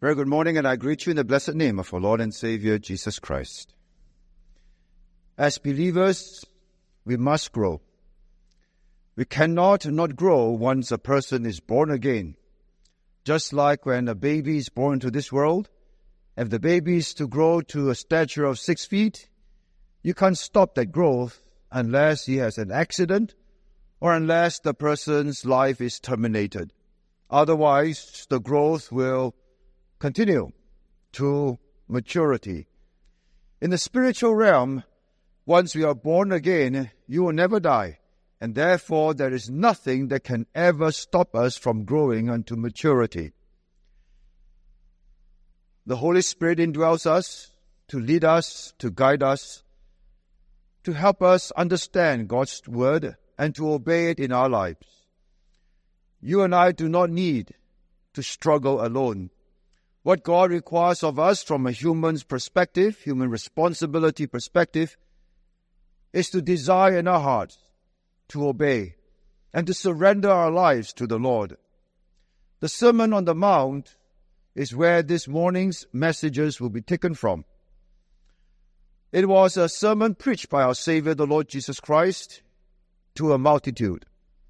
Very good morning, and I greet you in the blessed name of our Lord and Savior, Jesus Christ. As believers, we must grow. We cannot not grow once a person is born again. Just like when a baby is born to this world, if the baby is to grow to a stature of 6 feet, you can't stop that growth unless he has an accident or unless the person's life is terminated. Otherwise, the growth will continue to maturity. In the spiritual realm, once we are born again, you will never die, and therefore there is nothing that can ever stop us from growing unto maturity. The Holy Spirit indwells us to lead us, to guide us, to help us understand God's word and to obey it in our lives. You and I do not need to struggle alone. What God requires of us from a human's perspective, human responsibility perspective, is to desire in our hearts to obey and to surrender our lives to the Lord. The Sermon on the Mount is where this morning's messages will be taken from. It was a sermon preached by our Savior, the Lord Jesus Christ, to a multitude.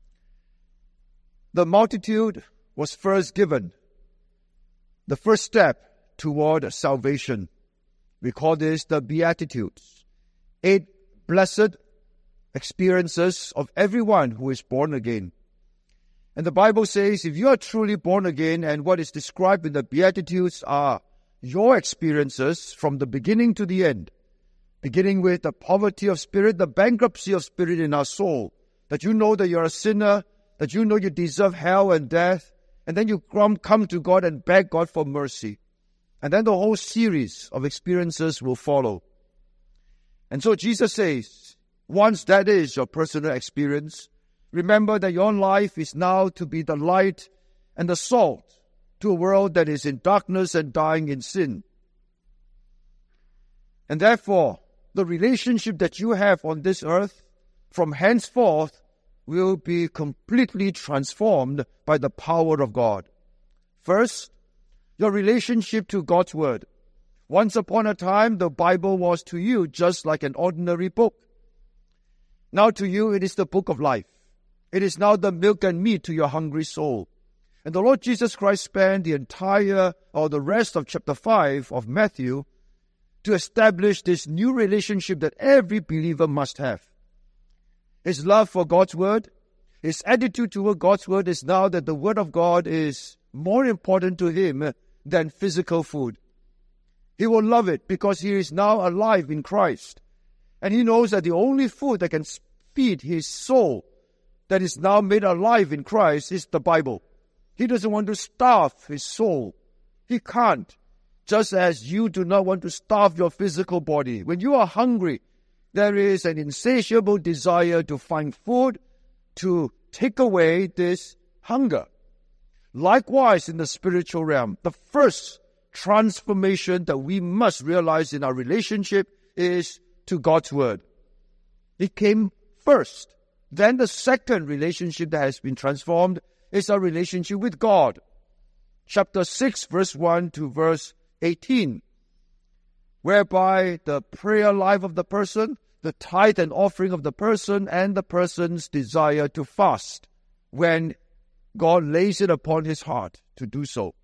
The multitude was first given the first step toward salvation. We call this the Beatitudes. 8 blessed experiences of everyone who is born again. And the Bible says, if you are truly born again, and what is described in the Beatitudes are your experiences from the beginning to the end, beginning with the poverty of spirit, the bankruptcy of spirit in our soul, that you know that you're a sinner, that you know you deserve hell and death, and then you come to God and beg God for mercy. And then the whole series of experiences will follow. And so Jesus says, once that is your personal experience, remember that your life is now to be the light and the salt to a world that is in darkness and dying in sin. And therefore, the relationship that you have on this earth from henceforth will be completely transformed by the power of God. First, your relationship to God's Word. Once upon a time, the Bible was to you just like an ordinary book. Now to you, it is the book of life. It is now the milk and meat to your hungry soul. And the Lord Jesus Christ spent the rest of chapter 5 of Matthew to establish this new relationship that every believer must have. His love for God's Word, his attitude toward God's Word is now that the Word of God is more important to him than physical food. He will love it because he is now alive in Christ. And he knows that the only food that can feed his soul that is now made alive in Christ is the Bible. He doesn't want to starve his soul. He can't. Just as you do not want to starve your physical body. When you are hungry, there is an insatiable desire to find food to take away this hunger. Likewise, in the spiritual realm, the first transformation that we must realize in our relationship is to God's Word. It came first. Then the second relationship that has been transformed is our relationship with God. Chapter 6, verse 1 to verse 18. Whereby the prayer life of the person, the tithe and offering of the person, and the person's desire to fast when God lays it upon his heart to do so.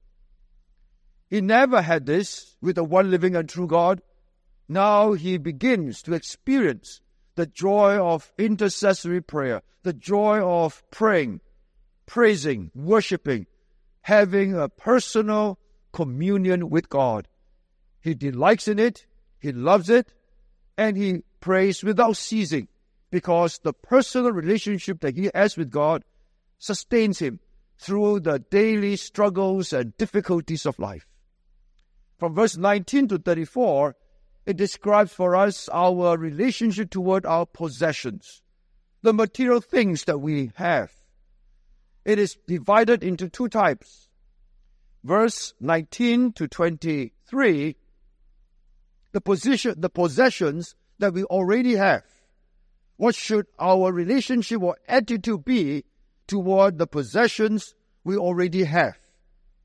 He never had this with the one living and true God. Now he begins to experience the joy of intercessory prayer, the joy of praying, praising, worshiping, having a personal communion with God. He delights in it, he loves it, and he prays without ceasing because the personal relationship that he has with God sustains him through the daily struggles and difficulties of life. From verse 19 to 34, it describes for us our relationship toward our possessions, the material things that we have. It is divided into 2 types. Verse 19 to 23, the possessions that we already have. What should our relationship or attitude be toward the possessions we already have?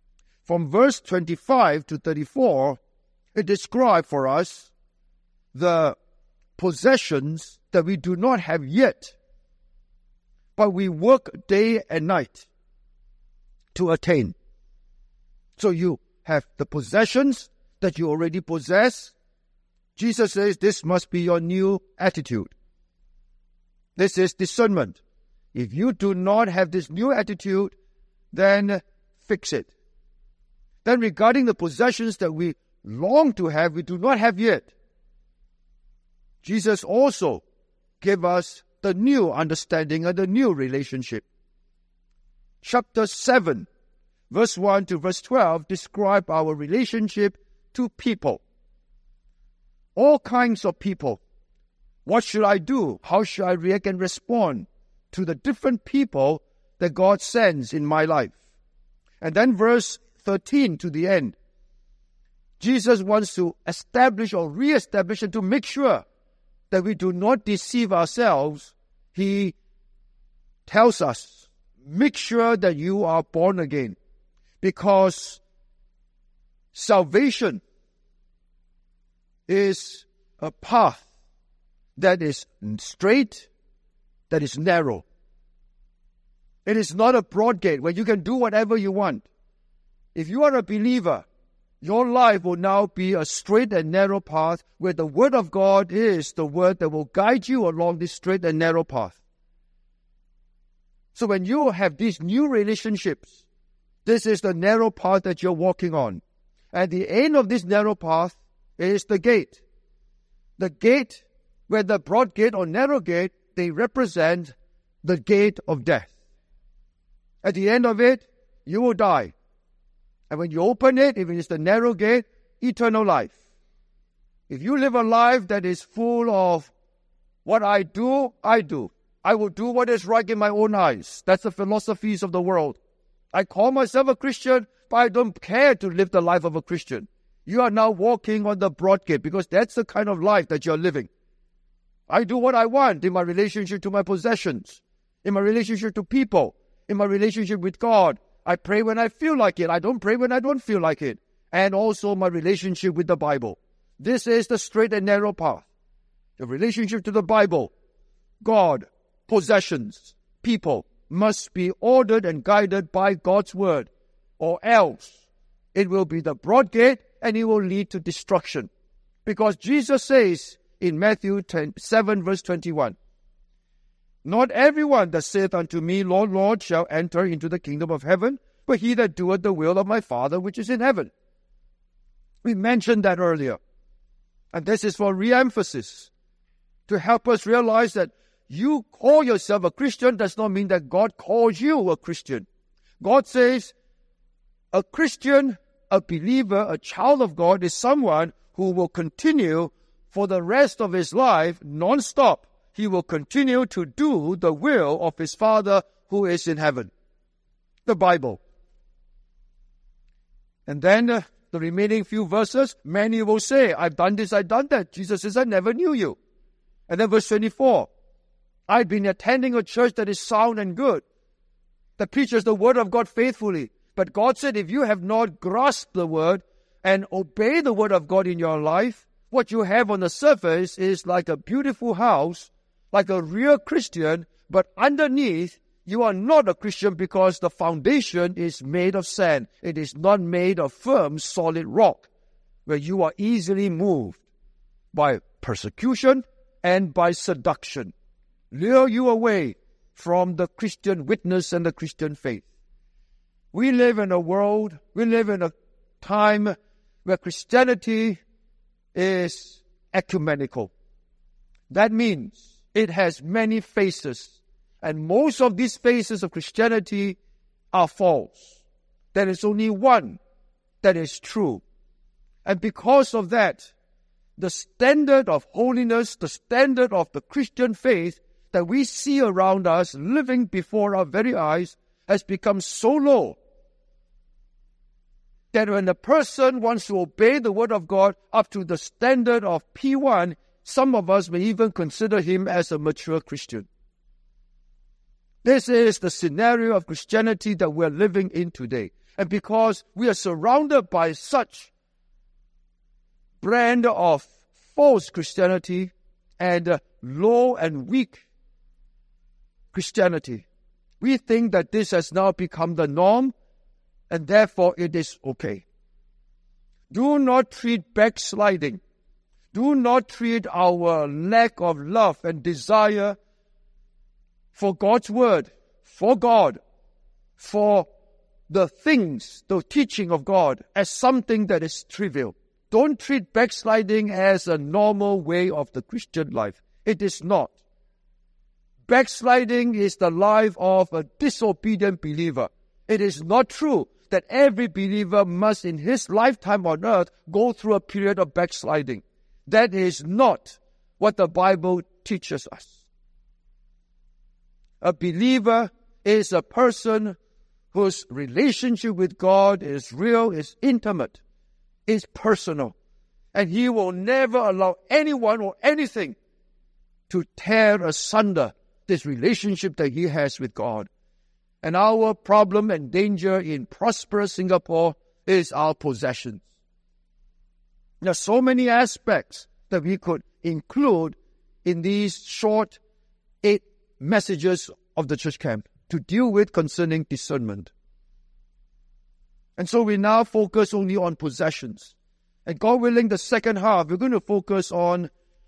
From verse 25 to 34, it describes for us the possessions that we do not have yet, but we work day and night to attain. So you have the possessions that you already possess. Jesus says this must be your new attitude. This is discernment. If you do not have this new attitude, then fix it. Then regarding the possessions that we long to have, we do not have yet, Jesus also gave us the new understanding and the new relationship. Chapter 7, verse 1 to verse 12 describe our relationship to people. All kinds of people. What should I do? How should I react and respond to the different people that God sends in my life? And then verse 13 to the end. Jesus wants to establish or re-establish and to make sure that we do not deceive ourselves. He tells us, make sure that you are born again, because salvation is a path that is straight, that is narrow. It is not a broad gate where you can do whatever you want. If you are a believer, your life will now be a straight and narrow path where the Word of God is the Word that will guide you along this straight and narrow path. So when you have these new relationships, this is the narrow path that you're walking on. At the end of this narrow path is the gate. The gate, whether broad gate or narrow gate, they represent the gate of death. At the end of it, you will die. And when you open it, if it is the narrow gate, eternal life. If you live a life that is full of what I do, I do. I will do what is right in my own eyes. That's the philosophies of the world. I call myself a Christian, but I don't care to live the life of a Christian. You are now walking on the broad gate because that's the kind of life that you're living. I do what I want in my relationship to my possessions, in my relationship to people, in my relationship with God. I pray when I feel like it. I don't pray when I don't feel like it. And also my relationship with the Bible. This is the straight and narrow path. The relationship to the Bible, God, possessions, people must be ordered and guided by God's word, or else it will be the broad gate and it will lead to destruction. Because Jesus says in Matthew 7 verse 21, not everyone that saith unto me, Lord, Lord, shall enter into the kingdom of heaven, but he that doeth the will of my Father which is in heaven. We mentioned that earlier. And this is for re-emphasis, to help us realize that you call yourself a Christian does not mean that God calls you a Christian. God says a Christian, a believer, a child of God is someone who will continue for the rest of his life non-stop. He will continue to do the will of his Father who is in heaven. The Bible. And then the remaining few verses, many will say, I've done this, I've done that. Jesus says, I never knew you. And then verse 24, I've been attending a church that is sound and good, that preaches the word of God faithfully. But God said, if you have not grasped the word and obey the word of God in your life, what you have on the surface is like a beautiful house, like a real Christian, but underneath, you are not a Christian because the foundation is made of sand. It is not made of firm, solid rock, where you are easily moved by persecution and by seduction. Lure you away from the Christian witness and the Christian faith. We live in a world, we live in a time where Christianity is ecumenical. That means it has many faces, and most of these faces of Christianity are false. There is only one that is true. And because of that, the standard of holiness, the standard of the Christian faith that we see around us living before our very eyes has become so low that when a person wants to obey the word of God up to the standard of P1, some of us may even consider him as a mature Christian. This is the scenario of Christianity that we're living in today. And because we are surrounded by such brand of false Christianity and low and weak Christianity, we think that this has now become the norm and therefore it is okay. Do not treat backsliding. Do not treat our lack of love and desire for God's word, for God, for the things, the teaching of God, as something that is trivial. Don't treat backsliding as a normal way of the Christian life. It is not. Backsliding is the life of a disobedient believer. It is not true that every believer must in his lifetime on earth go through a period of backsliding. That is not what the Bible teaches us. A believer is a person whose relationship with God is real, is intimate, is personal. And he will never allow anyone or anything to tear asunder this relationship that he has with God. And our problem and danger in prosperous Singapore is our possessions. There are so many aspects that we could include in these short 8 messages of the church camp to deal with concerning discernment. And so we now focus only on possessions. And God willing, the second half, we're going to focus on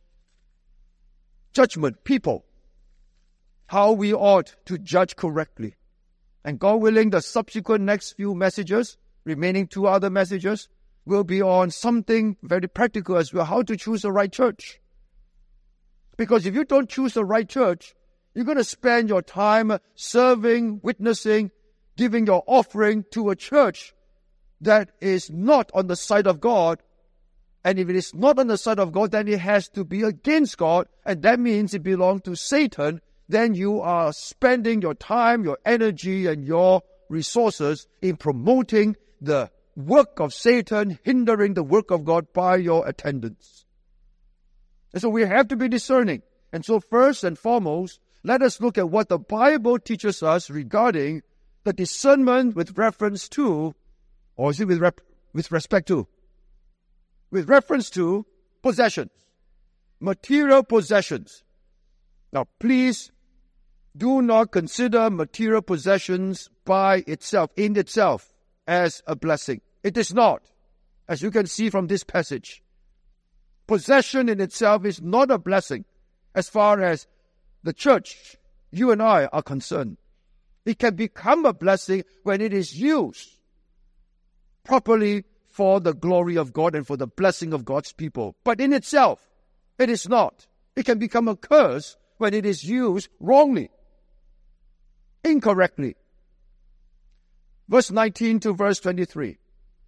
judgment, people, how we ought to judge correctly. And God willing, the subsequent next few messages, remaining 2 other messages, will be on something very practical as well, how to choose the right church. Because if you don't choose the right church, you're going to spend your time serving, witnessing, giving your offering to a church that is not on the side of God. And if it is not on the side of God, then it has to be against God. And that means it belongs to Satan. Then you are spending your time, your energy, and your resources in promoting the work of Satan, hindering the work of God by your attendance. And so we have to be discerning. And so first and foremost, let us look at what the Bible teaches us regarding the discernment with reference to, or is it with respect to? With reference to possessions, material possessions. Now, please do not consider material possessions by itself, in itself, as a blessing. It is not, as you can see from this passage. Possession in itself is not a blessing as far as the church, you and I, are concerned. It can become a blessing when it is used properly for the glory of God and for the blessing of God's people. But in itself, it is not. It can become a curse when it is used wrongly, incorrectly. Verse 19 to verse 23.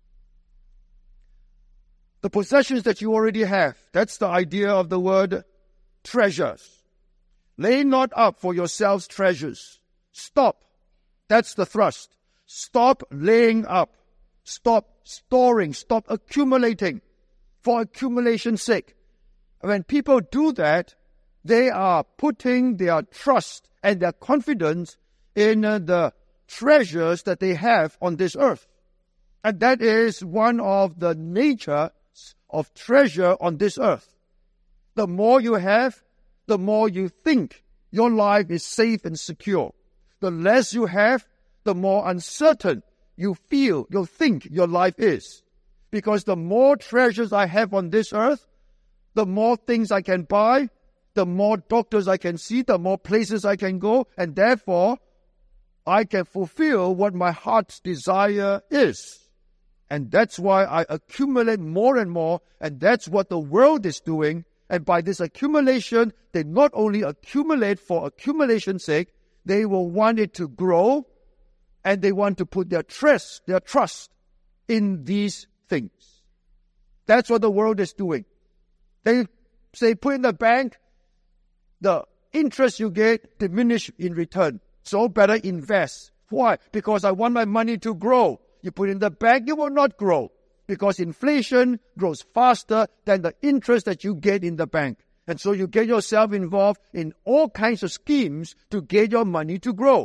The possessions that you already have, that's the idea of the word treasures. Lay not up for yourselves treasures. Stop. That's the thrust. Stop laying up. Stop storing. Stop accumulating for accumulation's sake. When people do that, they are putting their trust and their confidence in the treasures that they have on this earth. And that is one of the natures of treasure on this earth. The more you have, the more you think your life is safe and secure. The less you have, the more uncertain you feel, you think your life is. Because the more treasures I have on this earth, the more things I can buy, the more doctors I can see, the more places I can go, and therefore I can fulfill what my heart's desire is. And that's why I accumulate more and more, and that's what the world is doing. And by this accumulation, they not only accumulate for accumulation's sake, they will want it to grow, and they want to put their trust in these things. That's what the world is doing. They say, put in the bank, the interest you get diminish in return. So better invest. Why? Because I want my money to grow. You put in the bank, it will not grow. Because inflation grows faster than the interest that you get in the bank. And so you get yourself involved in all kinds of schemes to get your money to grow.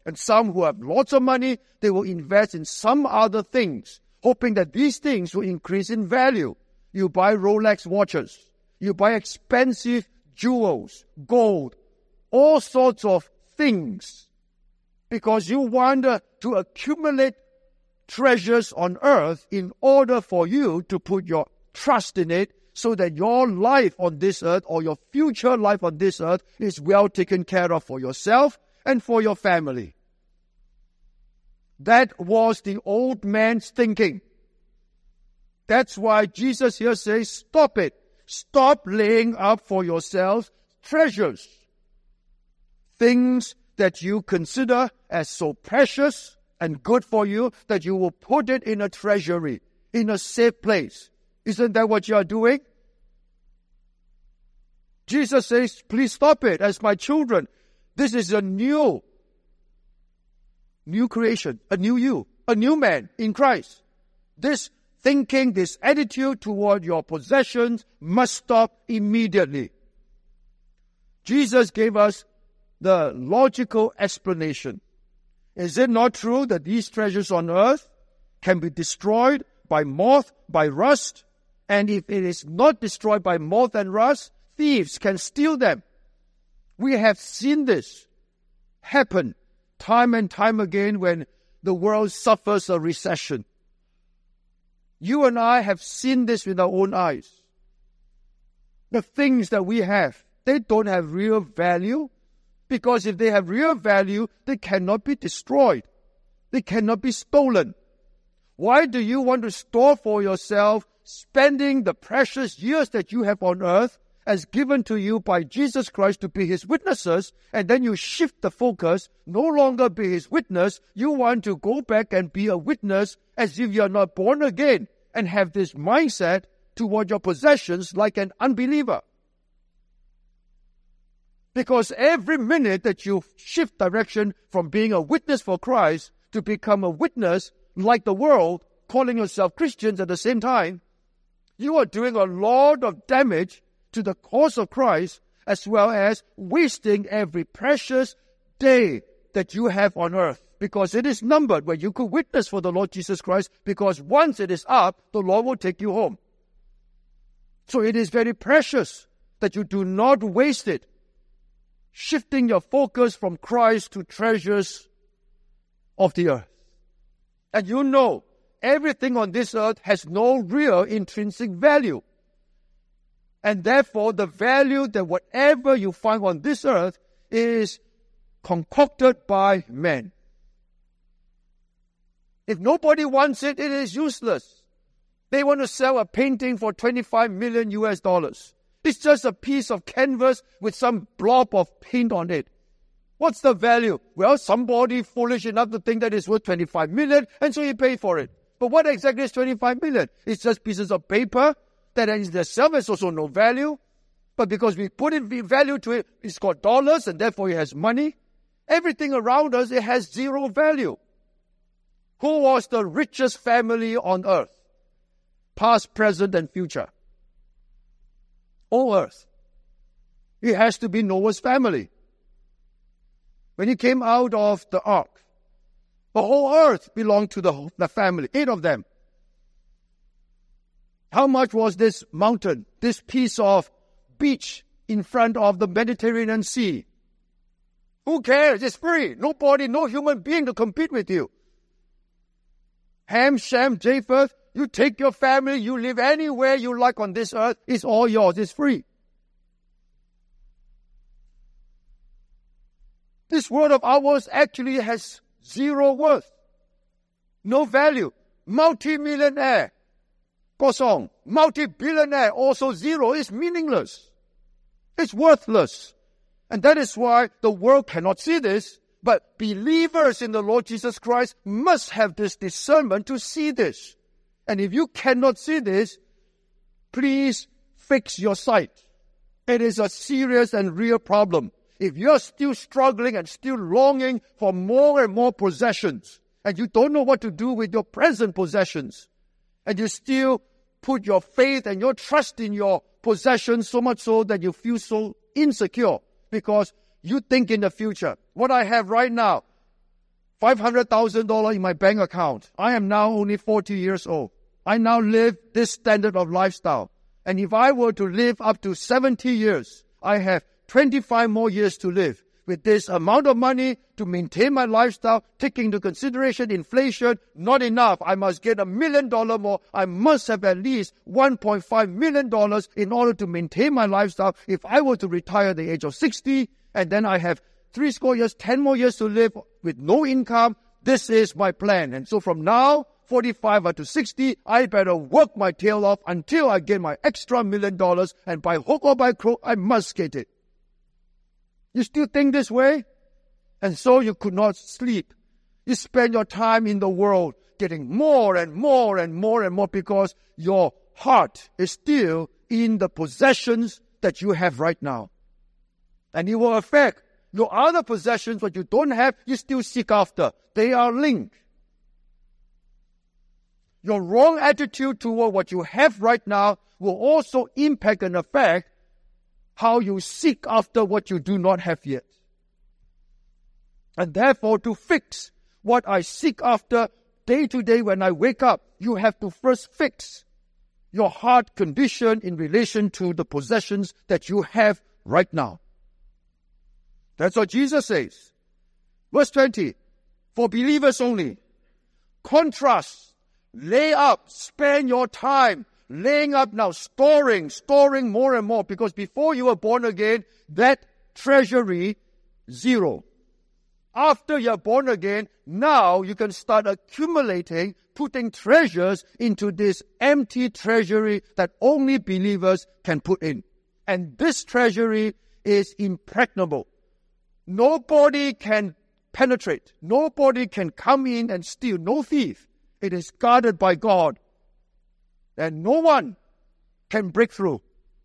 And some who have lots of money, they will invest in some other things, hoping that these things will increase in value. You buy Rolex watches. You buy expensive jewels, gold, all sorts of things, because you want to accumulate treasures on earth in order for you to put your trust in it, so that your life on this earth or your future life on this earth is well taken care of for yourself and for your family. That was the old man's thinking. That's why Jesus here says, stop it. Stop laying up for yourselves treasures. Things that you consider as so precious and good for you that you will put it in a treasury, in a safe place. Isn't that what you are doing? Jesus says, please stop it. As my children, this is a new creation, a new you, a new man in Christ. This thinking, this attitude toward your possessions must stop immediately. Jesus gave us the logical explanation. Is it not true that these treasures on earth can be destroyed by moth, by rust? And if it is not destroyed by moth and rust, thieves can steal them. We have seen this happen time and time again when the world suffers a recession. You and I have seen this with our own eyes. The things that we have, they don't have real value, because if they have real value, they cannot be destroyed. They cannot be stolen. Why do you want to store for yourself, spending the precious years that you have on earth as given to you by Jesus Christ to be His witnesses, and then you shift the focus, no longer be His witness, you want to go back and be a witness as if you are not born again, and have this mindset toward your possessions like an unbeliever. Because every minute that you shift direction from being a witness for Christ to become a witness like the world, calling yourself Christians at the same time, you are doing a lot of damage to the cause of Christ, as well as wasting every precious day that you have on earth, because it is numbered where you could witness for the Lord Jesus Christ, because once it is up, the Lord will take you home. So it is very precious that you do not waste it, shifting your focus from Christ to treasures of the earth. And you know, everything on this earth has no real intrinsic value. And therefore, the value that whatever you find on this earth is concocted by men. If nobody wants it, it is useless. They want to sell a painting for 25 million US dollars. It's just a piece of canvas with some blob of paint on it. What's the value? Well, somebody foolish enough to think that it's worth 25 million, and so he paid for it. But what exactly is 25 million? It's just pieces of paper that in itself has also no value. But because we put in value to it, it's got dollars, and therefore it has money. Everything around us, it has zero value. Who was the richest family on earth? Past, present, and future. All earth. It has to be Noah's family. When he came out of the ark, the whole earth belonged to the family, 8 of them. How much was this mountain, this piece of beach in front of the Mediterranean Sea? Who cares? It's free. Nobody, no human being to compete with you. Ham, Shem, Japheth, you take your family, you live anywhere you like on this earth, it's all yours, it's free. This world of ours actually has zero worth, no value. Multi-millionaire, kosong. Multi-billionaire, also zero. It's meaningless. It's worthless. And that is why the world cannot see this. But believers in the Lord Jesus Christ must have this discernment to see this. And if you cannot see this, please fix your sight. It is a serious and real problem. If you're still struggling and still longing for more and more possessions, and you don't know what to do with your present possessions, and you still put your faith and your trust in your possessions so much so that you feel so insecure because you think in the future, what I have right now, $500,000 in my bank account. I am now only 40 years old. I now live this standard of lifestyle. And if I were to live up to 70 years, I have 25 more years to live. With this amount of money to maintain my lifestyle, taking into consideration inflation, not enough. I must get $1 million more. I must have at least $1.5 million in order to maintain my lifestyle. If I were to retire at the age of 60, and then I have 70 years, 10 more years to live with no income, this is my plan. And so from now, 45 to 60, I better work my tail off until I get my extra $1 million, and by hook or by crook, I must get it. You still think this way? And so you could not sleep. You spend your time in the world getting more and more and more and more because your heart is still in the possessions that you have right now. And it will affect your other possessions, what you don't have, you still seek after. They are linked. Your wrong attitude toward what you have right now will also impact and affect how you seek after what you do not have yet. And therefore, to fix what I seek after day to day when I wake up, you have to first fix your heart condition in relation to the possessions that you have right now. That's what Jesus says. Verse 20, for believers only. Contrast, lay up, spend your time laying up now, storing more and more, because before you were born again, that treasury, zero. After you're born again, now you can start accumulating, putting treasures into this empty treasury that only believers can put in. And this treasury is impregnable. Nobody can penetrate. Nobody can come in and steal. No thief. It is guarded by God. And no one can break through.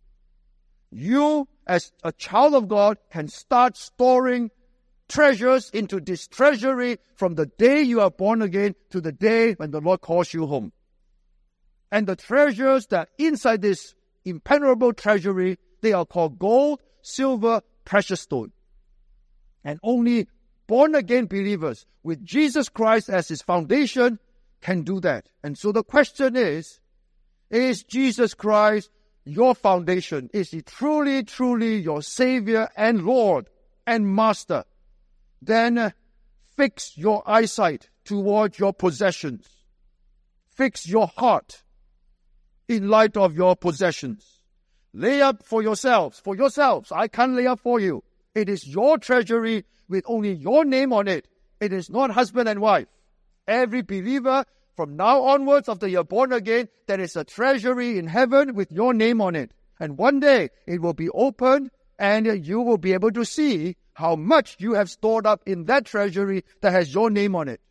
You, as a child of God, can start storing treasures into this treasury from the day you are born again to the day when the Lord calls you home. And the treasures that are inside this impenetrable treasury, they are called gold, silver, precious stone. And only born-again believers with Jesus Christ as his foundation can do that. And so the question is Jesus Christ your foundation? Is he truly, truly your Savior and Lord and Master? Then fix your eyesight toward your possessions. Fix your heart in light of your possessions. Lay up for yourselves. For yourselves. I can't lay up for you. It is your treasury with only your name on it. It is not husband and wife. Every believer, from now onwards, after you're born again, there is a treasury in heaven with your name on it. And one day, it will be opened, and you will be able to see how much you have stored up in that treasury that has your name on it.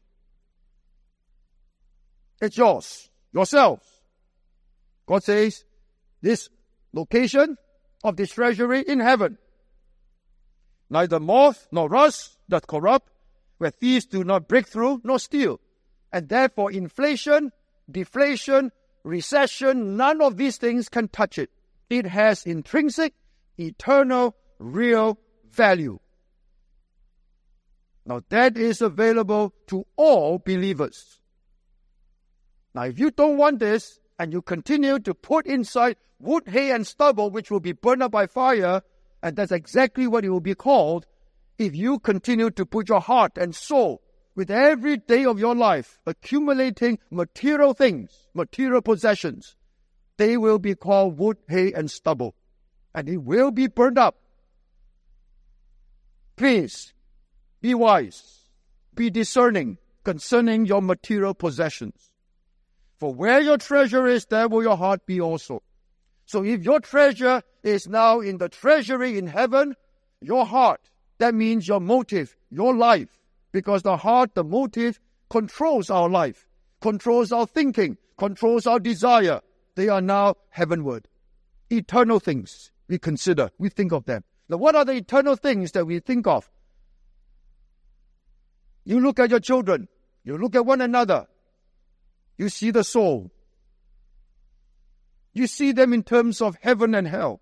It's yours, yourself. God says, this location of this treasury in heaven, neither moth nor rust doth corrupt, where thieves do not break through nor steal. And therefore inflation, deflation, recession, none of these things can touch it. It has intrinsic, eternal, real value. Now that is available to all believers. Now if you don't want this, and you continue to put inside wood, hay, and stubble, which will be burned up by fire, and that's exactly what it will be called, if you continue to put your heart and soul with every day of your life, accumulating material things, material possessions, they will be called wood, hay, and stubble. And it will be burned up. Please, be wise, be discerning concerning your material possessions. For where your treasure is, there will your heart be also. So if your treasure is now in the treasury in heaven, your heart, that means your motive, your life. Because the heart, the motive, controls our life, controls our thinking, controls our desire. They are now heavenward. Eternal things we consider, we think of them. Now what are the eternal things that we think of? You look at your children, you look at one another, you see the soul. You see them in terms of heaven and hell.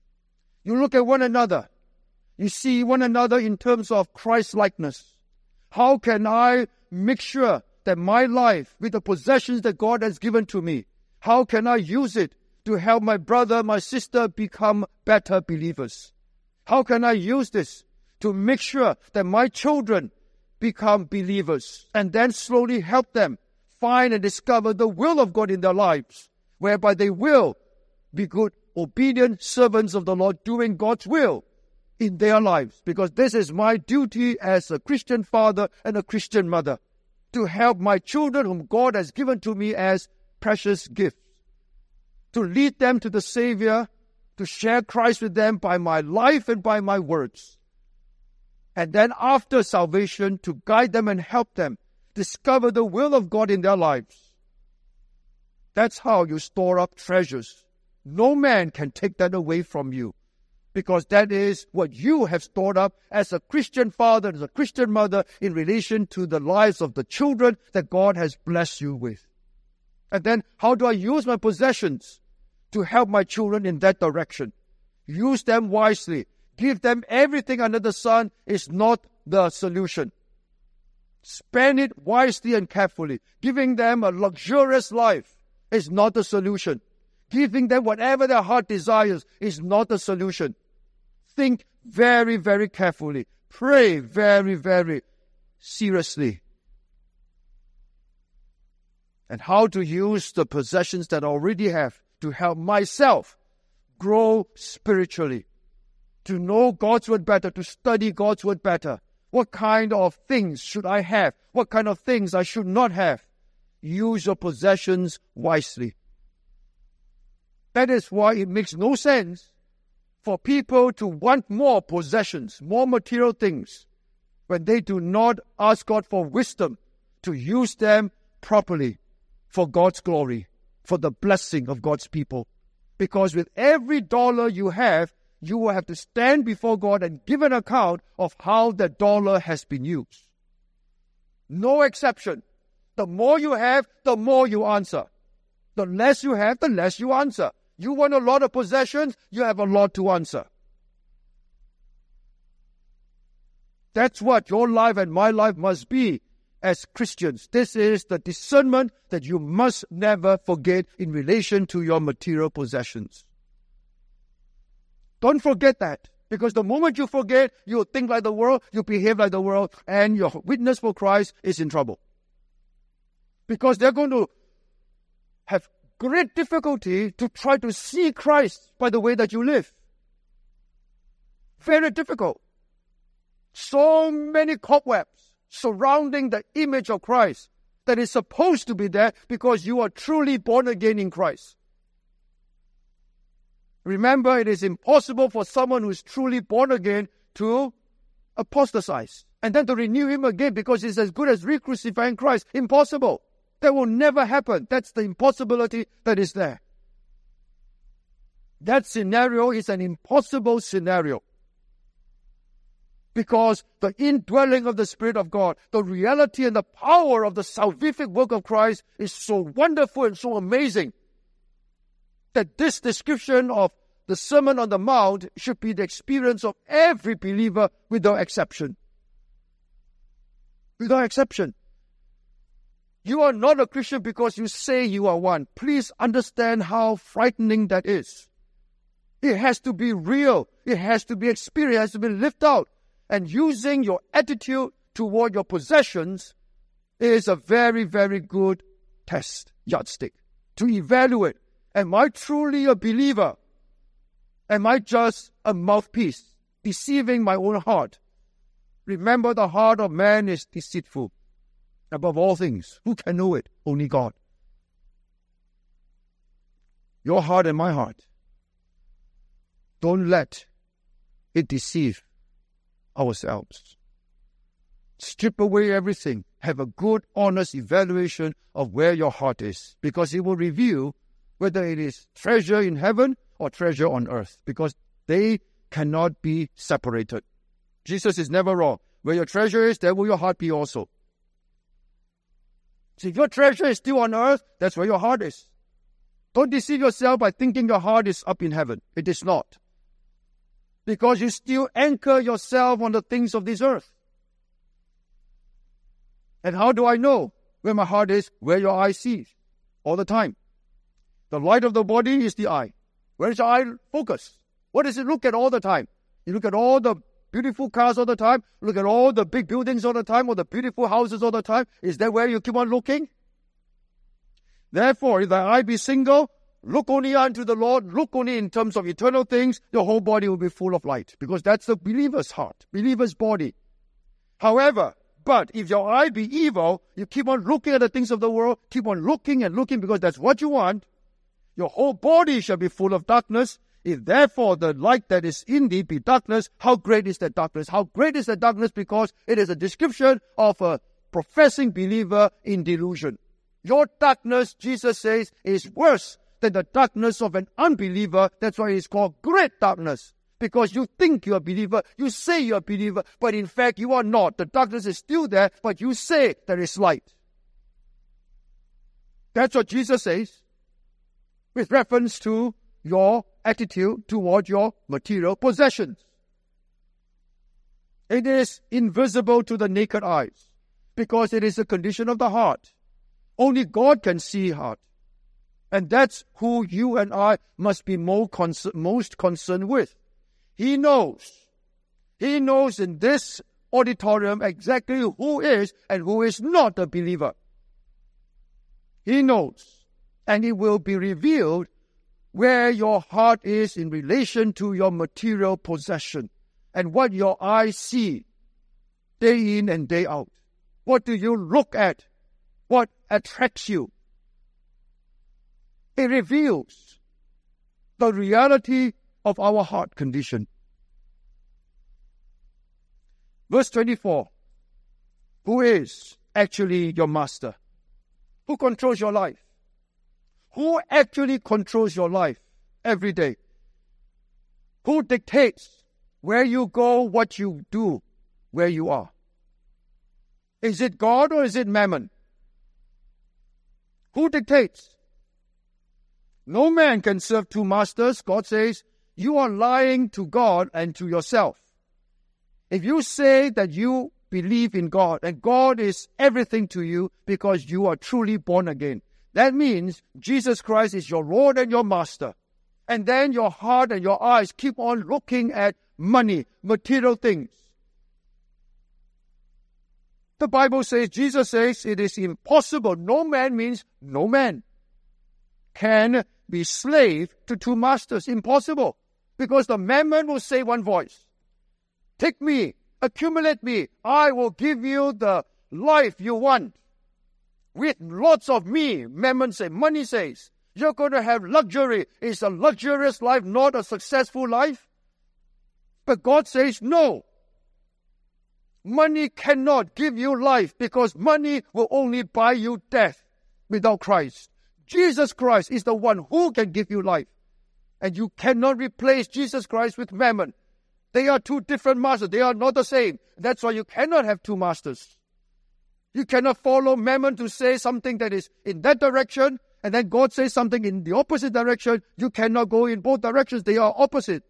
You look at one another. You see one another in terms of Christ-likeness. How can I make sure that my life, with the possessions that God has given to me, how can I use it to help my brother, my sister become better believers? How can I use this to make sure that my children become believers, and then slowly help them find and discover the will of God in their lives, whereby they will be good, obedient servants of the Lord, doing God's will in their lives? Because this is my duty as a Christian father and a Christian mother, to help my children whom God has given to me as precious gifts, to lead them to the Savior, to share Christ with them by my life and by my words. And then after salvation, to guide them and help them discover the will of God in their lives. That's how you store up treasures. No man can take that away from you, because that is what you have stored up as a Christian father, as a Christian mother, in relation to the lives of the children that God has blessed you with. And then, how do I use my possessions to help my children in that direction? Use them wisely. Give them everything under the sun is not the solution. Spend it wisely and carefully. Giving them a luxurious life is not the solution. Giving them whatever their heart desires is not the solution. Think very, very carefully. Pray very, very seriously. And how to use the possessions that I already have to help myself grow spiritually, to know God's word better, to study God's word better. What kind of things should I have? What kind of things I should not have? Use your possessions wisely. That is why it makes no sense for people to want more possessions, more material things, when they do not ask God for wisdom to use them properly for God's glory, for the blessing of God's people. Because with every dollar you have, you will have to stand before God and give an account of how that dollar has been used. No exception. The more you have, the more you answer. The less you have, the less you answer. You want a lot of possessions, you have a lot to answer. That's what your life and my life must be as Christians. This is the discernment that you must never forget in relation to your material possessions. Don't forget that, because the moment you forget, you think like the world, you behave like the world, and your witness for Christ is in trouble. Because they're going to have great difficulty to try to see Christ by the way that you live. Very difficult. So many cobwebs surrounding the image of Christ that is supposed to be there because you are truly born again in Christ. Remember, it is impossible for someone who is truly born again to apostatize and then to renew him again because it's as good as re-crucifying Christ. Impossible. That will never happen. That's the impossibility that is there. That scenario is an impossible scenario. Because the indwelling of the Spirit of God, the reality and the power of the salvific work of Christ is so wonderful and so amazing that this description of the Sermon on the Mount should be the experience of every believer without exception. Without exception. You are not a Christian because you say you are one. Please understand how frightening that is. It has to be real. It has to be experienced. It has to be lived out. And using your attitude toward your possessions is a very, very good test, yardstick, to evaluate. Am I truly a believer? Am I just a mouthpiece, deceiving my own heart? Remember, the heart of man is deceitful. Above all things, who can know it? Only God. Your heart and my heart. Don't let it deceive ourselves. Strip away everything. Have a good, honest evaluation of where your heart is, because it will reveal whether it is treasure in heaven or treasure on earth, because they cannot be separated. Jesus is never wrong. Where your treasure is, there will your heart be also. So if your treasure is still on earth, that's where your heart is. Don't deceive yourself by thinking your heart is up in heaven. It is not. Because you still anchor yourself on the things of this earth. And how do I know where my heart is? Where your eye sees all the time. The light of the body is the eye. Where is your eye focus? What does it look at all the time? You look at all the beautiful cars all the time, look at all the big buildings all the time, or the beautiful houses all the time. Is that where you keep on looking? Therefore, if thy eye be single, look only unto the Lord, look only in terms of eternal things, your whole body will be full of light. Because that's the believer's heart, believer's body. However, but if your eye be evil, you keep on looking at the things of the world, keep on looking and looking because that's what you want, your whole body shall be full of darkness. If therefore the light that is in thee be darkness, how great is that darkness? How great is that darkness? Because it is a description of a professing believer in delusion. Your darkness, Jesus says, is worse than the darkness of an unbeliever. That's why it's called great darkness. Because you think you're a believer, you say you're a believer, but in fact you are not. The darkness is still there, but you say there is light. That's what Jesus says with reference to your attitude toward your material possessions. It is invisible to the naked eyes because it is a condition of the heart. Only God can see heart. And that's who you and I must be most concerned with. He knows in this auditorium exactly who is and who is not a believer. He knows, and it will be revealed where your heart is in relation to your material possession and what your eyes see day in and day out. What do you look at? What attracts you? It reveals the reality of our heart condition. Verse 24. Who is actually your master? Who controls your life? Who actually controls your life every day? Who dictates where you go, what you do, where you are? Is it God or is it mammon? Who dictates? No man can serve two masters. God says, you are lying to God and to yourself. If you say that you believe in God and God is everything to you because you are truly born again, that means Jesus Christ is your Lord and your Master. And then your heart and your eyes keep on looking at money, material things. The Bible says, Jesus says, it is impossible. No man means no man can be slave to two masters. Impossible. Because the mammon will say one voice. Take me, accumulate me. I will give you the life you want. With lots of me, mammon says, money says, you're going to have luxury. Is a luxurious life not a successful life? But God says, no. Money cannot give you life because money will only buy you death without Christ. Jesus Christ is the one who can give you life. And you cannot replace Jesus Christ with mammon. They are two different masters. They are not the same. That's why you cannot have two masters. You cannot follow mammon to say something that is in that direction, and then God says something in the opposite direction. You cannot go in both directions. They are opposite.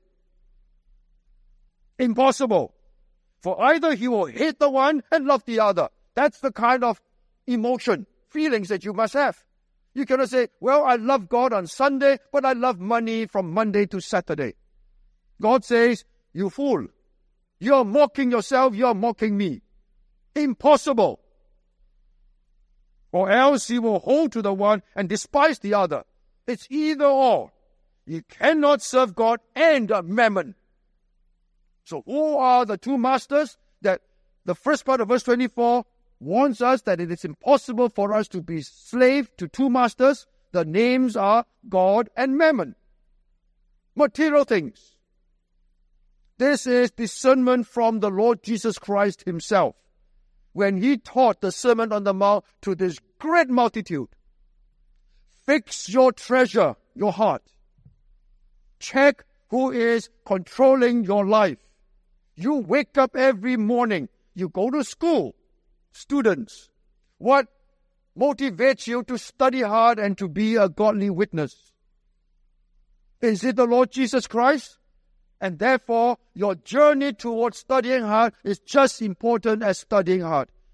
Impossible. For either he will hate the one and love the other. That's the kind of emotion, feelings that you must have. You cannot say, well, I love God on Sunday, but I love money from Monday to Saturday. God says, you fool. You're mocking yourself. You're mocking me. Impossible. Or else he will hold to the one and despise the other. It's either or. You cannot serve God and mammon. So who are the two masters? That the first part of verse 24 warns us that it is impossible for us to be slave to two masters. The names are God and mammon. Material things. This is discernment from the Lord Jesus Christ himself, when he taught the Sermon on the Mount to this great multitude. Fix your treasure, your heart. Check who is controlling your life. You wake up every morning. You go to school. Students, what motivates you to study hard and to be a godly witness? Is it the Lord Jesus Christ? And therefore, your journey towards studying hard is just important as studying hard.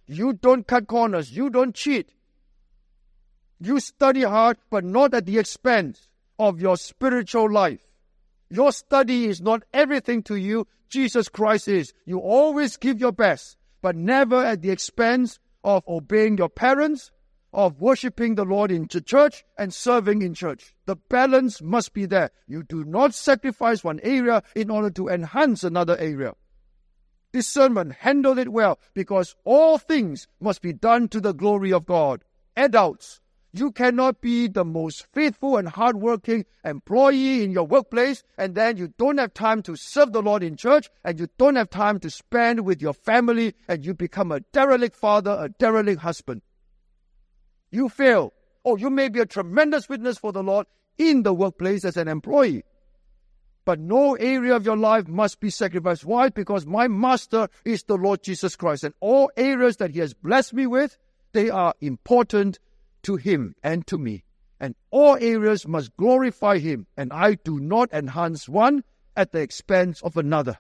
You don't cut corners. You don't cheat. You study hard, but not at the expense of your spiritual life. Your study is not everything to you. Jesus Christ is. You always give your best, but never at the expense of obeying your parents, of worshiping the Lord in church and serving in church. The balance must be there. You do not sacrifice one area in order to enhance another area. Discernment, handle it well, because all things must be done to the glory of God. Adults, you cannot be the most faithful and hardworking employee in your workplace, and then you don't have time to serve the Lord in church, and you don't have time to spend with your family, and you become a derelict father, a derelict husband. You fail. Oh, you may be a tremendous witness for the Lord in the workplace as an employee, but no area of your life must be sacrificed. Why? Because my master is the Lord Jesus Christ, and all areas that he has blessed me with, they are important to him and to me. And all areas must glorify him, and I do not enhance one at the expense of another.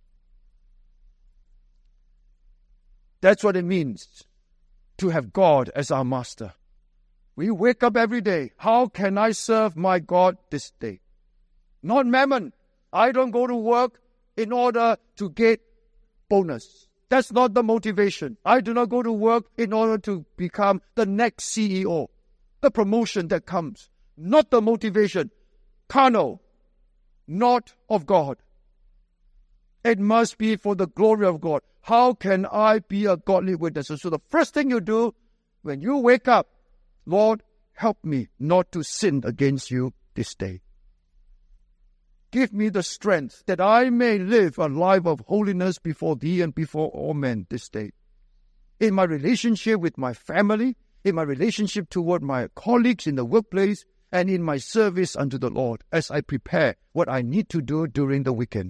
That's what it means to have God as our master. We wake up every day. How can I serve my God this day? Not mammon. I don't go to work in order to get bonus. That's not the motivation. I do not go to work in order to become the next CEO. The promotion that comes. Not the motivation. Carnal. Not of God. It must be for the glory of God. How can I be a godly witness? So the first thing you do when you wake up, Lord, help me not to sin against you this day. Give me the strength that I may live a life of holiness before thee and before all men this day. In my relationship with my family, in my relationship toward my colleagues in the workplace, and in my service unto the Lord as I prepare what I need to do during the weekend.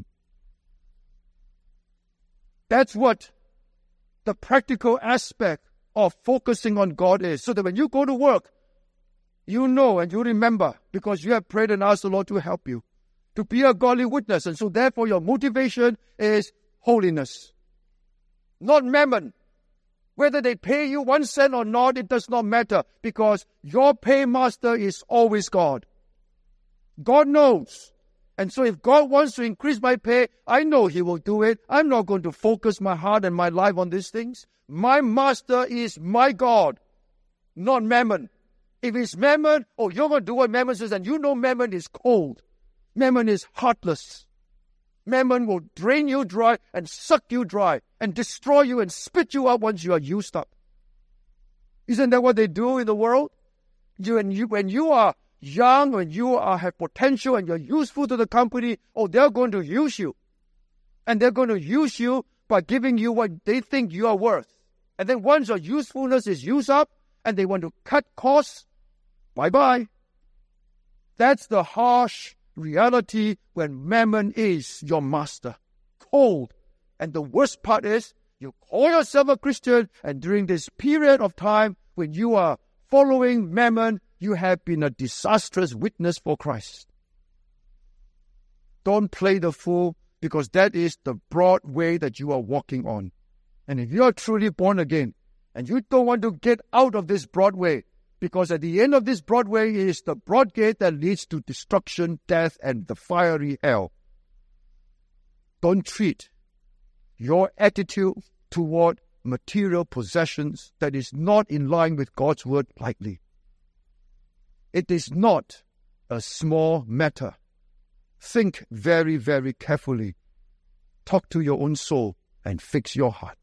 That's what the practical aspect of focusing on God is. So that when you go to work, you know and you remember, because you have prayed and asked the Lord to help you to be a godly witness. And so therefore your motivation is holiness, not mammon. Whether they pay you 1 cent or not, it does not matter, because your paymaster is always God. God knows. And so if God wants to increase my pay, I know he will do it. I'm not going to focus my heart and my life on these things. My master is my God, not mammon. If it's mammon, oh, you're going to do what mammon says, and you know mammon is cold. Mammon is heartless. Mammon will drain you dry and suck you dry and destroy you and spit you out once you are used up. Isn't that what they do in the world? When you are young, when you have potential and you're useful to the company, oh, they're going to use you. And they're going to use you by giving you what they think you are worth. And then once your usefulness is used up and they want to cut costs, bye-bye. That's the harsh reality when mammon is your master. Cold. And the worst part is, you call yourself a Christian, and during this period of time when you are following mammon, you have been a disastrous witness for Christ. Don't play the fool, because that is the broad way that you are walking on. And if you are truly born again, and you don't want to get out of this broad way, because at the end of this broad way is the broad gate that leads to destruction, death, and the fiery hell. Don't treat your attitude toward material possessions that is not in line with God's word lightly. It is not a small matter. Think very, very carefully. Talk to your own soul and fix your heart.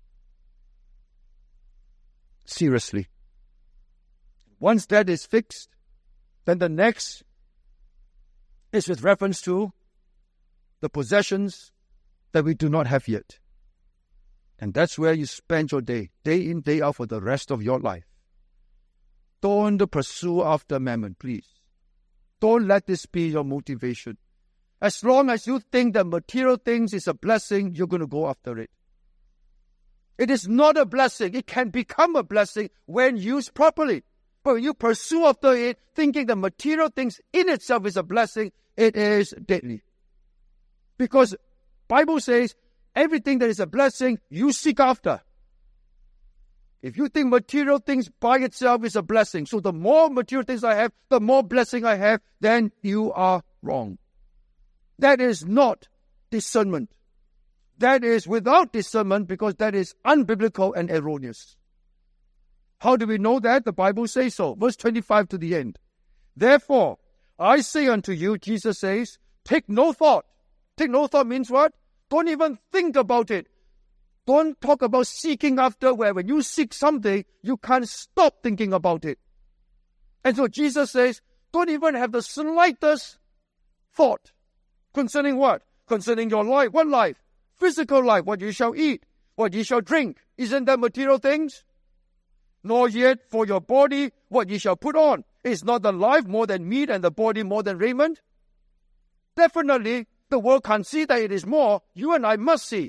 Seriously. Once that is fixed, then the next is with reference to the possessions that we do not have yet. And that's where you spend your day in, day out for the rest of your life. Don't pursue after mammon, please. Don't let this be your motivation. As long as you think that material things is a blessing, you're going to go after it. It is not a blessing. It can become a blessing when used properly. But when you pursue after it, thinking the material things in itself is a blessing, it is deadly. Because Bible says, everything that is a blessing, you seek after. If you think material things by itself is a blessing, so the more material things I have, the more blessing I have, then you are wrong. That is not discernment. That is without discernment, because that is unbiblical and erroneous. How do we know that? The Bible says so. Verse 25 to the end. Therefore, I say unto you, Jesus says, take no thought. Take no thought means what? Don't even think about it. Don't talk about seeking after, where when you seek something, you can't stop thinking about it. And so Jesus says, don't even have the slightest thought. Concerning what? Concerning your life. What life? Physical life. What you shall eat. What you shall drink. Isn't that material things? Nor yet for your body what ye shall put on. Is not the life more than meat, and the body more than raiment? Definitely, the world can't see that it is more. You and I must see.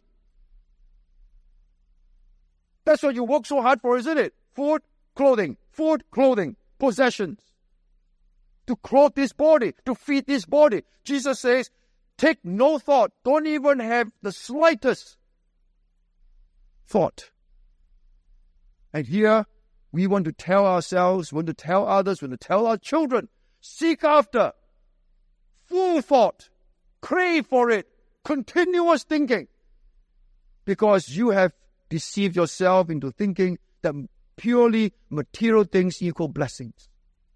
That's what you work so hard for, isn't it? Food, clothing, possessions. To clothe this body, to feed this body. Jesus says, take no thought. Don't even have the slightest thought. And here, we want to tell ourselves, want to tell others, want to tell our children, seek after, full thought, crave for it, continuous thinking. Because you have deceived yourself into thinking that purely material things equal blessings.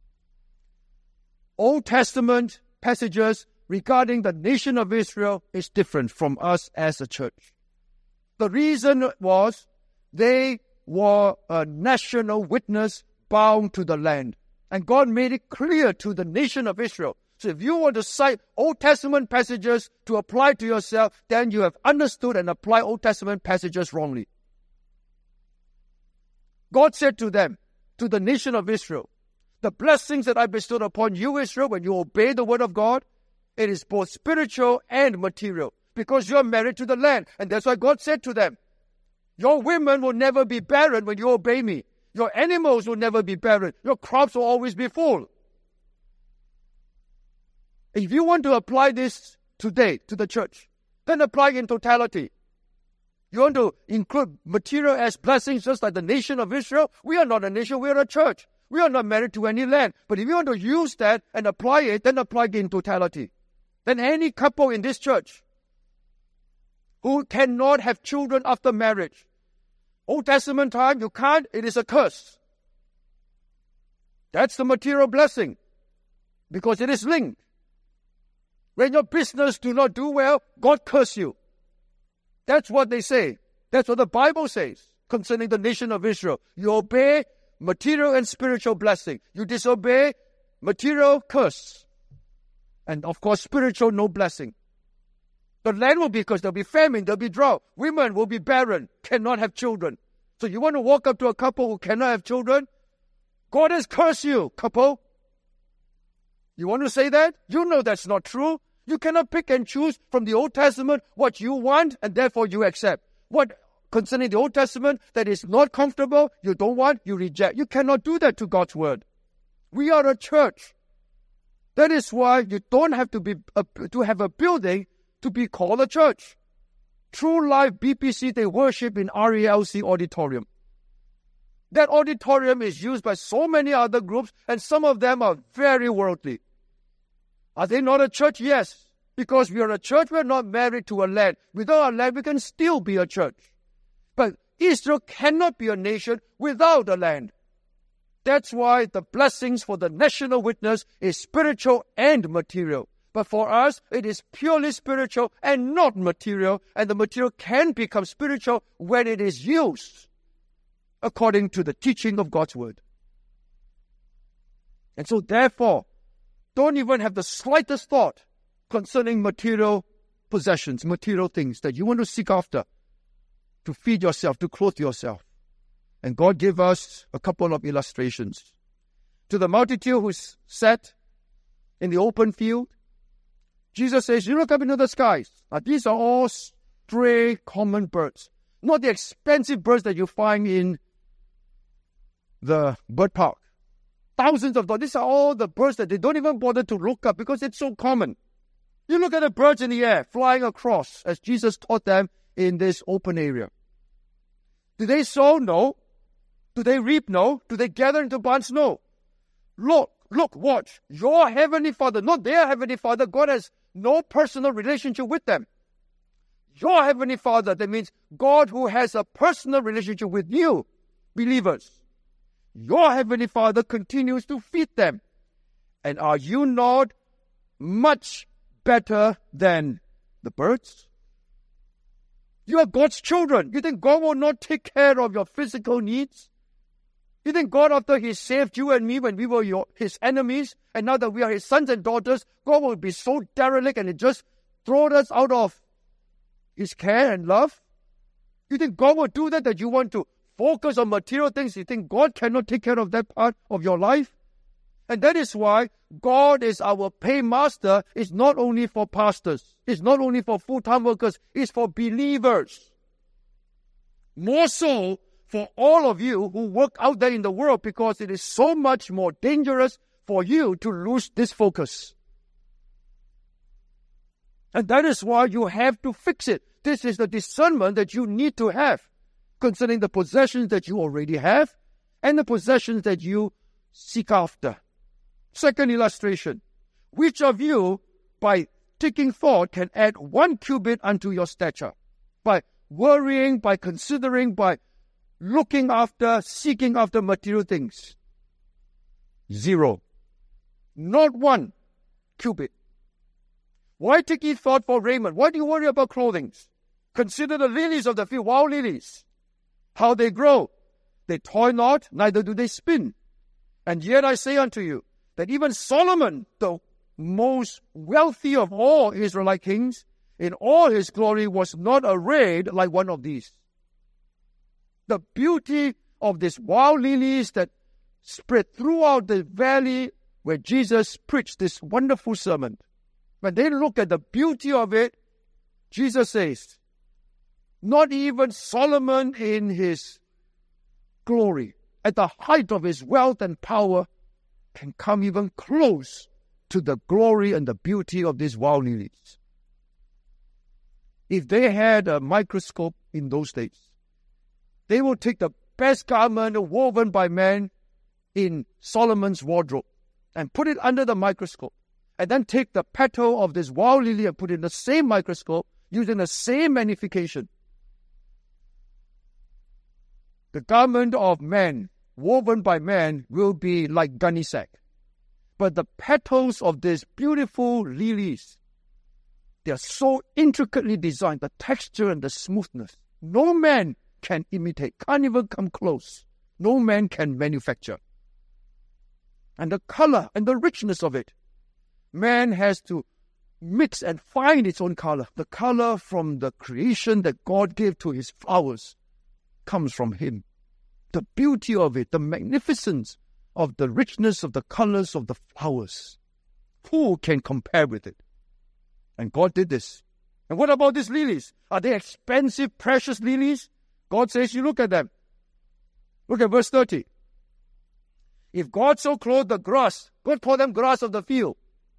Old Testament passages regarding the nation of Israel is different from us as a church. The reason was they were a national witness bound to the land. And God made it clear to the nation of Israel. So if you want to cite Old Testament passages to apply to yourself, then you have understood and applied Old Testament passages wrongly. God said to them, to the nation of Israel, the blessings that I bestowed upon you, Israel, when you obey the word of God, it is both spiritual and material, because you are married to the land. And that's why God said to them, your women will never be barren when you obey me. Your animals will never be barren. Your crops will always be full. If you want to apply this today to the church, then apply in totality. You want to include material as blessings just like the nation of Israel? We are not a nation, we are a church. We are not married to any land. But if you want to use that and apply it, then apply it in totality. Then any couple in this church who cannot have children after marriage, Old Testament time, you can't, it is a curse. That's the material blessing, because it is linked. When your business do not do well, God curse you. That's what they say. That's what the Bible says concerning the nation of Israel. You obey, material and spiritual blessing. You disobey, material curse. And of course, spiritual no blessing. The land will be cursed. There'll be famine. There'll be drought. Women will be barren, cannot have children. So you want to walk up to a couple who cannot have children? God has cursed you, couple. You want to say that? You know that's not true. You cannot pick and choose from the Old Testament what you want and therefore you accept. What concerning the Old Testament that is not comfortable, you don't want, you reject. You cannot do that to God's word. We are a church. That is why you don't have to have a building to be called a church. True Life BPC, they worship in RELC auditorium. That auditorium is used by so many other groups, and some of them are very worldly. Are they not a church? Yes. Because we are a church, we are not married to a land. Without a land, we can still be a church. But Israel cannot be a nation without a land. That's why the blessings for the national witness is spiritual and material. But for us, it is purely spiritual and not material. And the material can become spiritual when it is used according to the teaching of God's word. And so therefore, don't even have the slightest thought concerning material possessions, material things that you want to seek after to feed yourself, to clothe yourself. And God gave us a couple of illustrations. To the multitude who sat in the open field, Jesus says, you look up into the skies. Now, these are all stray, common birds. Not the expensive birds that you find in the bird park. Thousands of dollars. These are all the birds that they don't even bother to look up because it's so common. You look at the birds in the air, flying across, as Jesus taught them in this open area. Do they sow? No. Do they reap? No. Do they gather into barns? No. Look, watch. Your Heavenly Father, not their Heavenly Father. God has no personal relationship with them. Your Heavenly Father, that means God who has a personal relationship with you, believers. Your Heavenly Father continues to feed them. And are you not much better than the birds? You are God's children. You think God will not take care of your physical needs? You think God, after He saved you and me when we were His enemies, and now that we are His sons and daughters, God will be so derelict and just throw us out of His care and love? You think God will do that you want to focus on material things? You think God cannot take care of that part of your life? And that is why God is our paymaster. It's not only for pastors. It's not only for full-time workers. It's for believers. More so for all of you who work out there in the world, because it is so much more dangerous for you to lose this focus. And that is why you have to fix it. This is the discernment that you need to have concerning the possessions that you already have and the possessions that you seek after. Second illustration. Which of you, by taking thought, can add 1 cubit unto your stature? By worrying, by considering, by looking after, seeking after material things. 0. Not 1 cubit. Why take ye thought for raiment? Why do you worry about clothing? Consider the lilies of the field, wild lilies, how they grow. They toil not, neither do they spin. And yet I say unto you, that even Solomon, the most wealthy of all Israelite kings, in all his glory was not arrayed like one of these. The beauty of these wild lilies that spread throughout the valley where Jesus preached this wonderful sermon. When they look at the beauty of it, Jesus says, not even Solomon in his glory, at the height of his wealth and power, can come even close to the glory and the beauty of these wild lilies. If they had a microscope in those days, they would take the best garment woven by man in Solomon's wardrobe and put it under the microscope, and then take the petal of this wild lily and put it in the same microscope using the same magnification. The garment of man, woven by man, will be like gunny sack. But the petals of these beautiful lilies, they are so intricately designed, the texture and the smoothness. No man can imitate, can't even come close. No man can manufacture. And the color and the richness of it, man has to mix and find its own color. The color from the creation that God gave to His flowers comes from Him. The beauty of it, the magnificence of the richness of the colors of the flowers. Who can compare with it? And God did this. And what about these lilies? Are they expensive, precious lilies? God says, you look at them. Look at verse 30. If God so clothed the grass, God called them grass of the field,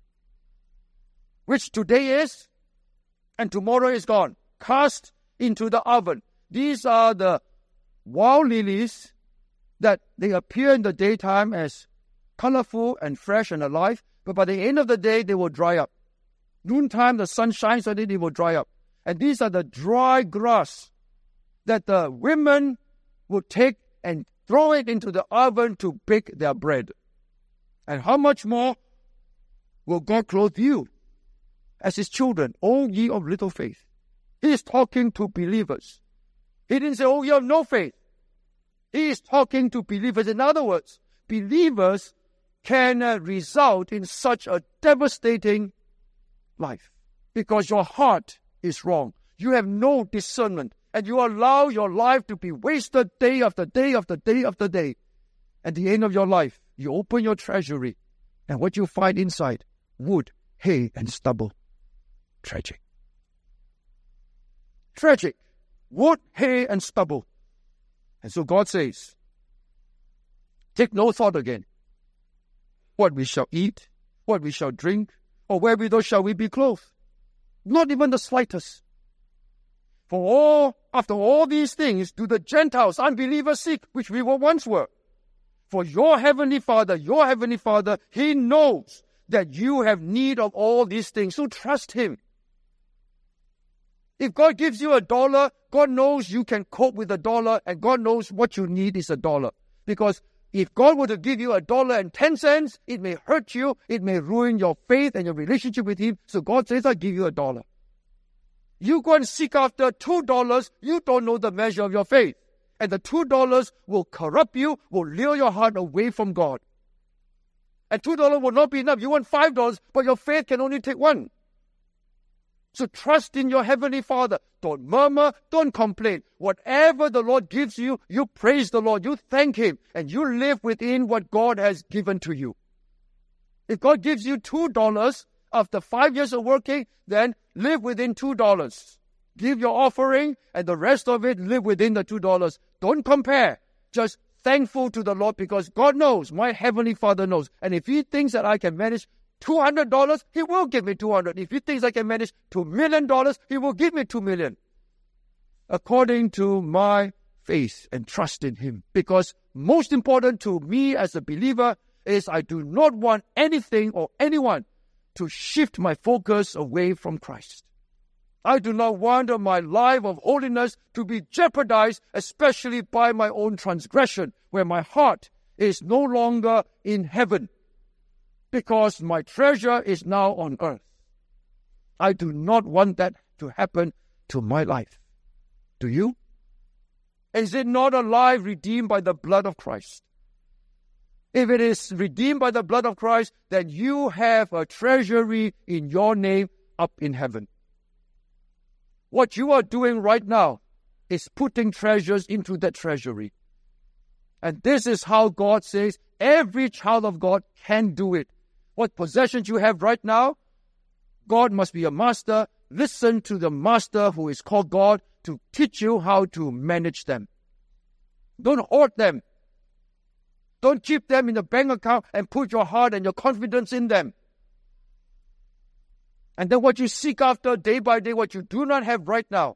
which today is, and tomorrow is gone, cast into the oven. These are the wild lilies that they appear in the daytime as colorful and fresh and alive, but by the end of the day, they will dry up. Noontime, the sun shines on it, it will dry up. And these are the dry grass that the women will take and throw it into the oven to bake their bread. And how much more will God clothe you as His children, O ye of little faith? He is talking to believers. He didn't say, oh, you have no faith. He is talking to believers. In other words, believers can result in such a devastating life because your heart is wrong. You have no discernment, and you allow your life to be wasted day after day after day after day. At the end of your life, you open your treasury, and what you find inside, wood, hay, and stubble. Tragic. Tragic. Wood, hay, and stubble. And so God says, take no thought again. What we shall eat, what we shall drink, or wherewithal shall we be clothed. Not even the slightest. For all after all these things do the Gentiles, unbelievers seek, which we once were. For your heavenly Father, He knows that you have need of all these things. So trust Him. If God gives you $1, God knows you can cope with $1, and God knows what you need is $1. Because if God were to give you $1.10, it may hurt you, it may ruin your faith and your relationship with Him. So God says, I'll give you $1. You go and seek after $2, you don't know the measure of your faith. And the $2 will corrupt you, will lure your heart away from God. And $2 will not be enough. You want $5, but your faith can only take $1. So trust in your Heavenly Father. Don't murmur, don't complain. Whatever the Lord gives you, you praise the Lord, you thank Him, and you live within what God has given to you. If God gives you $2 after 5 years of working, then live within $2. Give your offering, and the rest of it, live within the $2. Don't compare. Just thankful to the Lord, because God knows, my Heavenly Father knows. And if He thinks that I can manage $200, He will give me $200. If He thinks I can manage $2 million, He will give me $2 million. According to my faith and trust in Him. Because most important to me as a believer is I do not want anything or anyone to shift my focus away from Christ. I do not want my life of holiness to be jeopardized, especially by my own transgression, where my heart is no longer in heaven, because my treasure is now on earth. I do not want that to happen to my life. Do you? Is it not a life redeemed by the blood of Christ? If it is redeemed by the blood of Christ, then you have a treasury in your name up in heaven. What you are doing right now is putting treasures into that treasury. And this is how God says every child of God can do it. What possessions you have right now, God must be a master. Listen to the master who is called God to teach you how to manage them. Don't hoard them. Don't keep them in the bank account and put your heart and your confidence in them. And then what you seek after day by day, what you do not have right now,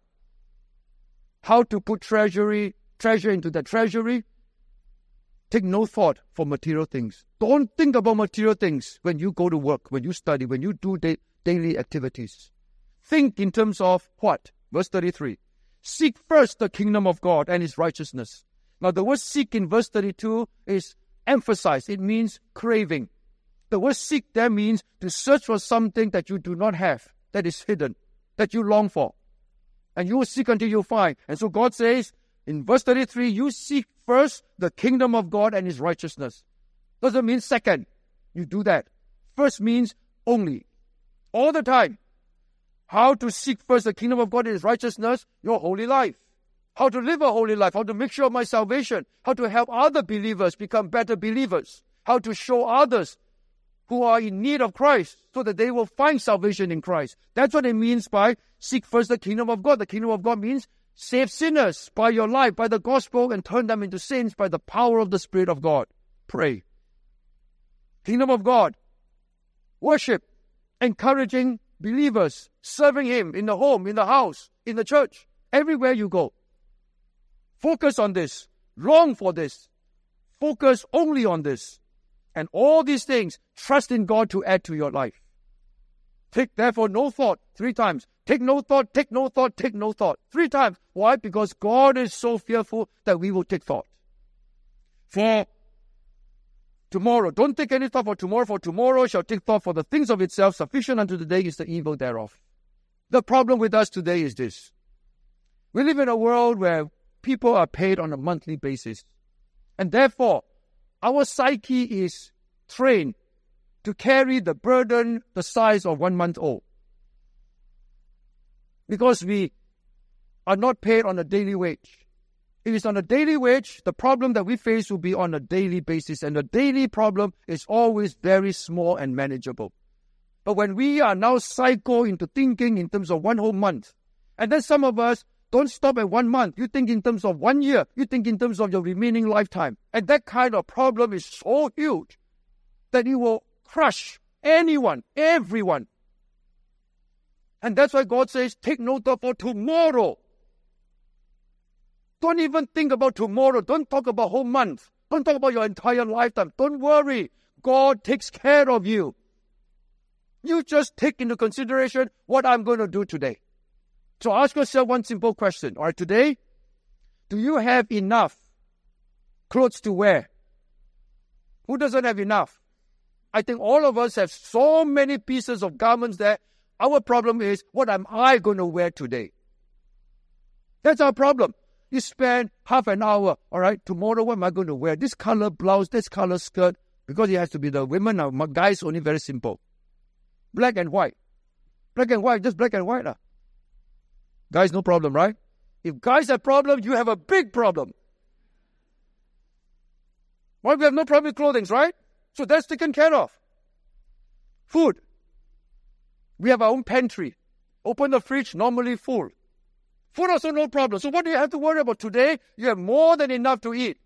how to put treasure into the treasury, take no thought for material things. Don't think about material things when you go to work, when you study, when you do daily activities. Think in terms of what? Verse 33. Seek first the kingdom of God and His righteousness. Now the word seek in verse 32 is emphasized. It means craving. The word seek there means to search for something that you do not have, that is hidden, that you long for. And you will seek until you find. And so God says in verse 33, you seek first the kingdom of God and His righteousness. Doesn't mean second. You do that. First means only. All the time. How to seek first the kingdom of God and His righteousness? Your holy life. How to live a holy life. How to make sure of my salvation. How to help other believers become better believers. How to show others who are in need of Christ so that they will find salvation in Christ. That's what it means by seek first the kingdom of God. The kingdom of God means save sinners by your life, by the gospel, and turn them into saints by the power of the Spirit of God. Pray. Kingdom of God. Worship. Encouraging believers. Serving Him in the home, in the house, in the church. Everywhere you go. Focus on this. Long for this. Focus only on this. And all these things, trust in God to add to your life. Take therefore no thought 3 times. Take no thought, take no thought, take no thought. 3 times. Why? Because God is so fearful that we will take thought. For tomorrow, don't take any thought for tomorrow shall take thought for the things of itself. Sufficient unto the day is the evil thereof. The problem with us today is this. We live in a world where people are paid on a monthly basis. And therefore, our psyche is trained to carry the burden the size of 1 month old. Because we are not paid on a daily wage. If it's on a daily wage, the problem that we face will be on a daily basis. And the daily problem is always very small and manageable. But when we are now psycho into thinking in terms of 1 whole month, and then some of us don't stop at 1 month. You think in terms of 1 year. You think in terms of your remaining lifetime. And that kind of problem is so huge that it will crush anyone, everyone. And that's why God says, take no thought for tomorrow. Don't even think about tomorrow. Don't talk about whole month. Don't talk about your entire lifetime. Don't worry. God takes care of you. You just take into consideration what I'm going to do today. So ask yourself one simple question. All right, today, do you have enough clothes to wear? Who doesn't have enough? I think all of us have so many pieces of garments there. Our problem is, what am I going to wear today? That's our problem. You spend half an hour, all right, tomorrow what am I going to wear? This color blouse, this color skirt, because it has to be the women. Now, guys only very simple. Black and white. Black and white, just black and white. Guys, no problem, right? If guys have problems, you have a big problem. Why? We have no problem with clothing, right? So that's taken care of. Food. We have our own pantry. Open the fridge, normally full. Food also no problem. So what do you have to worry about today? You have more than enough to eat.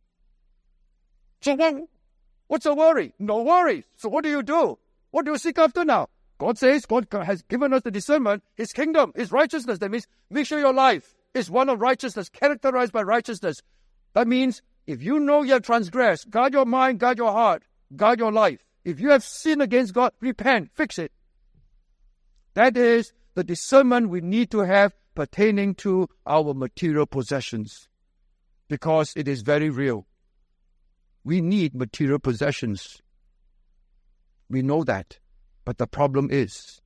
So what's the worry? No worry. So what do you do? What do you seek after now? God says God has given us the discernment, His kingdom, His righteousness. That means make sure your life is one of righteousness, characterized by righteousness. That means if you know you have transgressed, guard your mind, guard your heart, guard your life. If you have sinned against God, repent, fix it. That is the discernment we need to have pertaining to our material possessions, because it is very real. We need material possessions. We know that. But the problem is,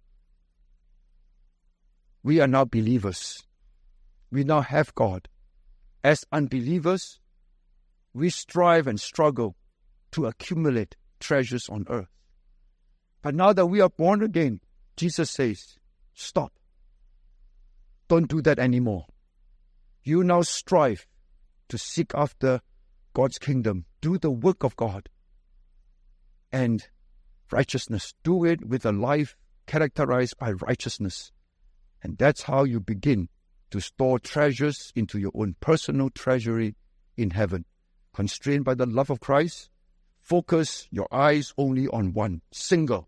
we are now believers. We now have God. As unbelievers, we strive and struggle to accumulate treasures on earth. But now that we are born again, Jesus says, stop. Don't do that anymore. You now strive to seek after God's kingdom. Do the work of God. And righteousness. Do it with a life characterized by righteousness. And that's how you begin to store treasures into your own personal treasury in heaven. Constrained by the love of Christ, focus your eyes only on one, single.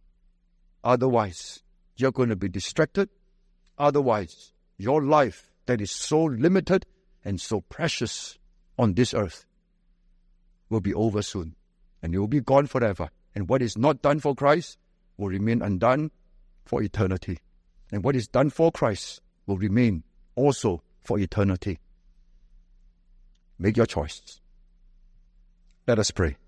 Otherwise, you're going to be distracted. Otherwise, your life that is so limited and so precious on this earth will be over soon. And it will be gone forever. And what is not done for Christ will remain undone for eternity. And what is done for Christ will remain also for eternity. Make your choice. Let us pray.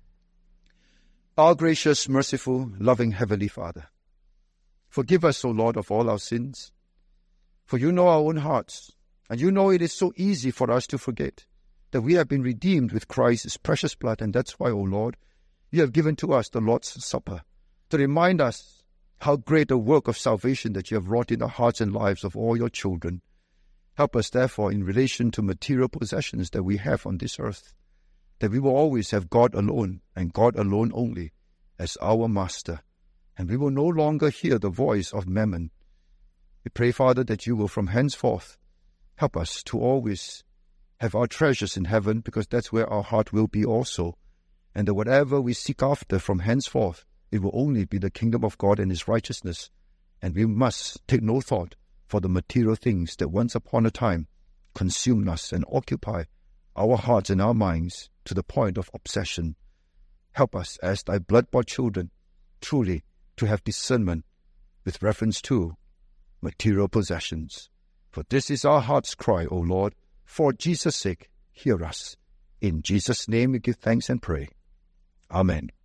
Our gracious, merciful, loving Heavenly Father, forgive us, O Lord, of all our sins. For you know our own hearts, and you know it is so easy for us to forget that we have been redeemed with Christ's precious blood, and that's why, O Lord, you have given to us the Lord's Supper to remind us how great a work of salvation that you have wrought in the hearts and lives of all your children. Help us, therefore, in relation to material possessions that we have on this earth, that we will always have God alone and God alone only as our master, and we will no longer hear the voice of mammon. We pray, Father, that you will from henceforth help us to always have our treasures in heaven, because that's where our heart will be also, and that whatever we seek after from henceforth, it will only be the kingdom of God and His righteousness, and we must take no thought for the material things that once upon a time consumed us and occupy our hearts and our minds to the point of obsession. Help us as thy blood-bought children truly to have discernment with reference to material possessions. For this is our heart's cry, O Lord. For Jesus' sake, hear us. In Jesus' name we give thanks and pray. Amen.